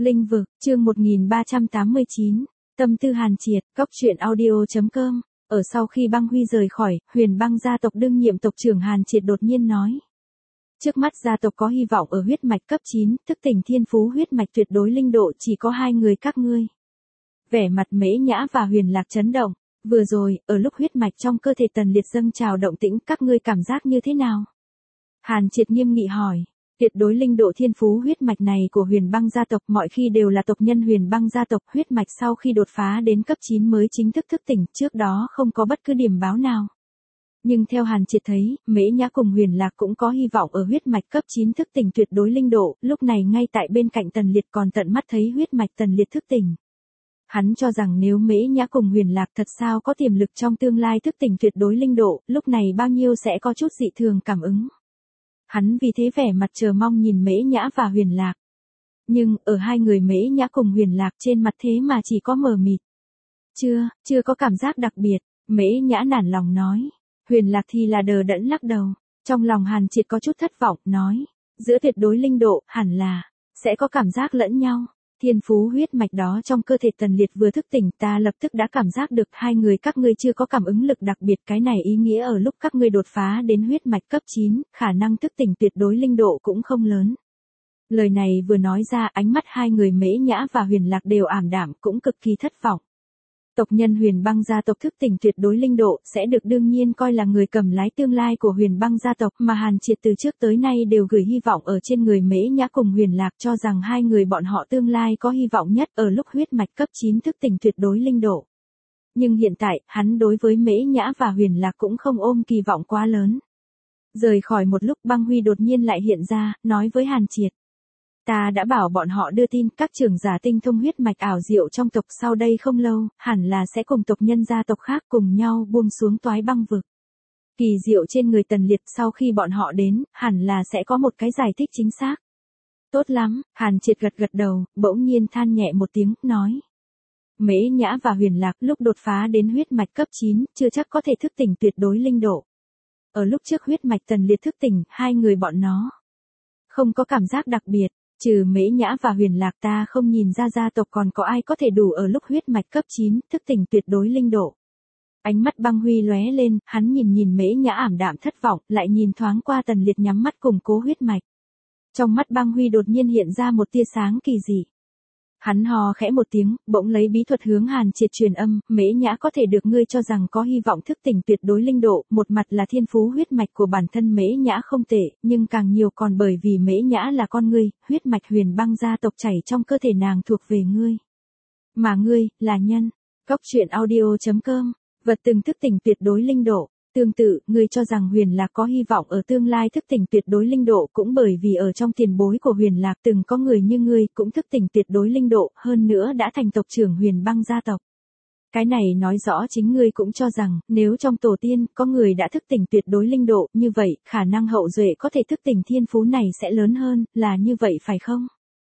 Linh vực, chương 1389, tâm tư Hàn Triệt, góc truyện audio.com. Ở sau khi Băng Huy rời khỏi, Huyền Băng gia tộc đương nhiệm tộc trưởng Hàn Triệt đột nhiên nói. Trước mắt gia tộc có hy vọng ở huyết mạch cấp 9, thức tỉnh thiên phú huyết mạch tuyệt đối linh độ chỉ có hai người các ngươi. Vẻ mặt Mễ Nhã và Huyền Lạc chấn động. Vừa rồi, ở lúc huyết mạch trong cơ thể Tần Liệt dâng trào động tĩnh, các ngươi cảm giác như thế nào? Hàn Triệt nghiêm nghị hỏi. Tuyệt đối linh độ thiên phú huyết mạch này của Huyền Băng gia tộc mọi khi đều là tộc nhân Huyền Băng gia tộc, huyết mạch sau khi đột phá đến cấp 9 mới chính thức thức tỉnh, trước đó không có bất cứ điểm báo nào. Nhưng theo Hàn Triệt thấy, Mễ Nhã cùng Huyền Lạc cũng có hy vọng ở huyết mạch cấp 9 thức tỉnh tuyệt đối linh độ, lúc này ngay tại bên cạnh Tần Liệt còn tận mắt thấy huyết mạch Tần Liệt thức tỉnh. Hắn cho rằng nếu Mễ Nhã cùng Huyền Lạc thật sao có tiềm lực trong tương lai thức tỉnh tuyệt đối linh độ, lúc này bao nhiêu sẽ có chút dị thường cảm ứng. Hắn vì thế vẻ mặt chờ mong nhìn Mễ Nhã và Huyền Lạc. Nhưng, ở hai người Mễ Nhã cùng Huyền Lạc trên mặt thế mà chỉ có mờ mịt. Chưa có cảm giác đặc biệt, Mễ Nhã nản lòng nói. Huyền Lạc thì là đờ đẫn lắc đầu. Trong lòng Hàn Triệt có chút thất vọng, nói. Giữa tuyệt đối linh độ, hẳn là, sẽ có cảm giác lẫn nhau. Thiên phú huyết mạch đó trong cơ thể Tần Liệt vừa thức tỉnh, ta lập tức đã cảm giác được hai người các ngươi chưa có cảm ứng lực đặc biệt, cái này ý nghĩa ở lúc các ngươi đột phá đến huyết mạch cấp 9, khả năng thức tỉnh tuyệt đối linh độ cũng không lớn. Lời này vừa nói ra, ánh mắt hai người Mễ Nhã và Huyền Lạc đều ảm đạm, cũng cực kỳ thất vọng. Tộc nhân Huyền Băng gia tộc thức tỉnh tuyệt đối linh độ sẽ được đương nhiên coi là người cầm lái tương lai của Huyền Băng gia tộc, mà Hàn Triệt từ trước tới nay đều gửi hy vọng ở trên người Mễ Nhã cùng Huyền Lạc, cho rằng hai người bọn họ tương lai có hy vọng nhất ở lúc huyết mạch cấp 9 thức tỉnh tuyệt đối linh độ. Nhưng hiện tại, hắn đối với Mễ Nhã và Huyền Lạc cũng không ôm kỳ vọng quá lớn. Rời khỏi một lúc, Băng Huy đột nhiên lại hiện ra, nói với Hàn Triệt. Ta đã bảo bọn họ đưa tin, các trưởng giả tinh thông huyết mạch ảo diệu trong tộc sau đây không lâu, hẳn là sẽ cùng tộc nhân gia tộc khác cùng nhau buông xuống toái băng vực. Kỳ diệu trên người Tần Liệt sau khi bọn họ đến, hẳn là sẽ có một cái giải thích chính xác. Tốt lắm, Hàn Triệt gật đầu, bỗng nhiên than nhẹ một tiếng, nói. Mễ Nhã và Huyền Lạc lúc đột phá đến huyết mạch cấp 9, chưa chắc có thể thức tỉnh tuyệt đối linh độ. Ở lúc trước huyết mạch Tần Liệt thức tỉnh, hai người bọn nó không có cảm giác đặc biệt. Trừ Mễ Nhã và Huyền Lạc, ta không nhìn ra gia tộc còn có ai có thể đủ ở lúc huyết mạch cấp 9, thức tỉnh tuyệt đối linh độ. Ánh mắt Băng Huy lóe lên, hắn nhìn Mễ Nhã ảm đạm thất vọng, lại nhìn thoáng qua Tần Liệt nhắm mắt củng cố huyết mạch. Trong mắt Băng Huy đột nhiên hiện ra một tia sáng kỳ dị. Hắn hò khẽ một tiếng, bỗng lấy bí thuật hướng Hàn Triệt truyền âm, Mễ Nhã có thể được ngươi cho rằng có hy vọng thức tỉnh tuyệt đối linh độ, một mặt là thiên phú huyết mạch của bản thân Mễ Nhã không tệ, nhưng càng nhiều còn bởi vì Mễ Nhã là con ngươi, huyết mạch Huyền Băng gia tộc chảy trong cơ thể nàng thuộc về ngươi. Mà ngươi, là nhân. Góc truyện audio.com, vật từng thức tỉnh tuyệt đối linh độ. Tương tự, ngươi cho rằng Huyền Lạc có hy vọng ở tương lai thức tỉnh tuyệt đối linh độ cũng bởi vì ở trong tiền bối của Huyền Lạc từng có người như ngươi cũng thức tỉnh tuyệt đối linh độ, hơn nữa đã thành tộc trưởng Huyền Băng gia tộc. Cái này nói rõ chính ngươi cũng cho rằng, nếu trong tổ tiên có người đã thức tỉnh tuyệt đối linh độ, như vậy, khả năng hậu duệ có thể thức tỉnh thiên phú này sẽ lớn hơn, là như vậy phải không?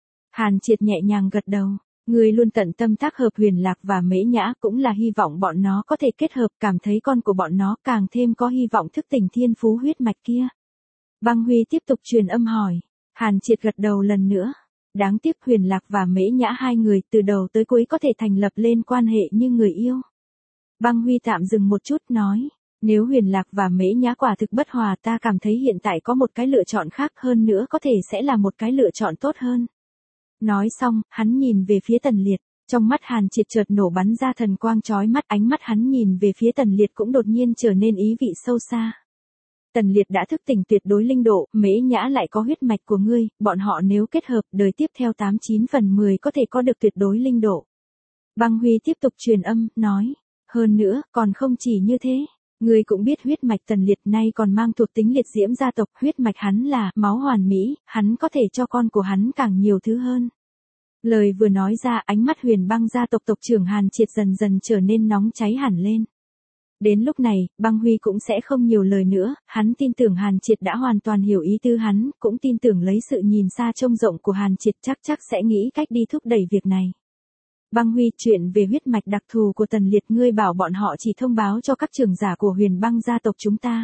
Hàn Triệt nhẹ nhàng gật đầu. Ngươi luôn tận tâm tác hợp Huyền Lạc và Mễ Nhã, cũng là hy vọng bọn nó có thể kết hợp, cảm thấy con của bọn nó càng thêm có hy vọng thức tỉnh thiên phú huyết mạch kia. Băng Huy tiếp tục truyền âm hỏi. Hàn Triệt gật đầu lần nữa. Đáng tiếc Huyền Lạc và Mễ Nhã hai người từ đầu tới cuối có thể thành lập lên quan hệ như người yêu. Băng Huy tạm dừng một chút, nói. Nếu Huyền Lạc và Mễ Nhã quả thực bất hòa, ta cảm thấy hiện tại có một cái lựa chọn khác hơn nữa có thể sẽ là một cái lựa chọn tốt hơn. Nói xong, hắn nhìn về phía Tần Liệt, trong mắt Hàn Triệt chợt nổ bắn ra thần quang chói mắt, ánh mắt hắn nhìn về phía Tần Liệt cũng đột nhiên trở nên ý vị sâu xa. Tần Liệt đã thức tỉnh tuyệt đối linh độ, Mễ Nhã lại có huyết mạch của ngươi, bọn họ nếu kết hợp, đời tiếp theo 89 phần 10 có thể có được tuyệt đối linh độ. Băng Huy tiếp tục truyền âm, nói, hơn nữa, còn không chỉ như thế. Ngươi cũng biết huyết mạch Tần Liệt nay còn mang thuộc tính liệt diễm gia tộc, huyết mạch hắn là máu hoàn mỹ, hắn có thể cho con của hắn càng nhiều thứ hơn. Lời vừa nói ra, ánh mắt Huyền Băng gia tộc tộc trưởng Hàn Triệt dần dần trở nên nóng cháy hẳn lên. Đến lúc này, Băng Huy cũng sẽ không nhiều lời nữa, hắn tin tưởng Hàn Triệt đã hoàn toàn hiểu ý tư hắn, cũng tin tưởng lấy sự nhìn xa trông rộng của Hàn Triệt chắc sẽ nghĩ cách đi thúc đẩy việc này. Băng Huy, chuyện về huyết mạch đặc thù của Tần Liệt ngươi bảo bọn họ chỉ thông báo cho các trưởng giả của Huyền Băng gia tộc chúng ta.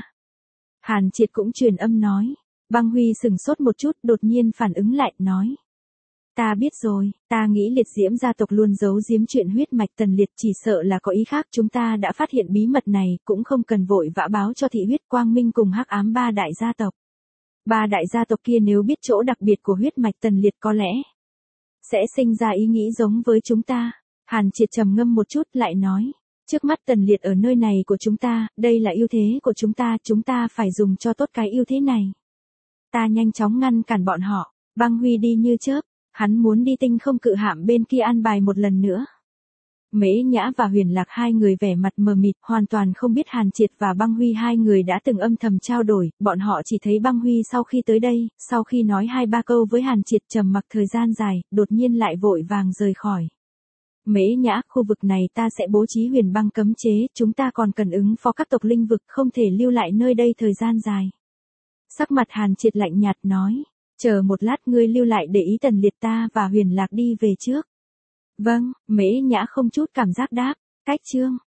Hàn Triệt cũng truyền âm nói. Băng Huy sừng sốt một chút, đột nhiên phản ứng lại, nói. Ta biết rồi, ta nghĩ liệt diễm gia tộc luôn giấu giếm chuyện huyết mạch Tần Liệt, chỉ sợ là có ý khác. Chúng ta đã phát hiện bí mật này, cũng không cần vội vã báo cho thị huyết quang minh cùng hắc ám ba đại gia tộc. Ba đại gia tộc kia nếu biết chỗ đặc biệt của huyết mạch Tần Liệt có lẽ sẽ sinh ra ý nghĩ giống với chúng ta. Hàn Triệt trầm ngâm một chút lại nói, trước mắt Tần Liệt ở nơi này của chúng ta, đây là ưu thế của chúng ta phải dùng cho tốt cái ưu thế này. Ta nhanh chóng ngăn cản bọn họ. Băng Huy đi như chớp, hắn muốn đi tinh không cự hạm bên kia an bài một lần nữa. Mễ Nhã và Huyền Lạc hai người vẻ mặt mờ mịt, hoàn toàn không biết Hàn Triệt và Băng Huy hai người đã từng âm thầm trao đổi, bọn họ chỉ thấy Băng Huy sau khi tới đây, sau khi nói 2-3 câu với Hàn Triệt trầm mặc thời gian dài, đột nhiên lại vội vàng rời khỏi. Mễ Nhã, khu vực này ta sẽ bố trí huyền băng cấm chế, chúng ta còn cần ứng phó các tộc linh vực, không thể lưu lại nơi đây thời gian dài. Sắc mặt Hàn Triệt lạnh nhạt nói, chờ một lát, ngươi lưu lại để ý Tần Liệt, ta và Huyền Lạc đi về trước. Vâng, Mễ Nhã không chút cảm giác đáp. Cách chương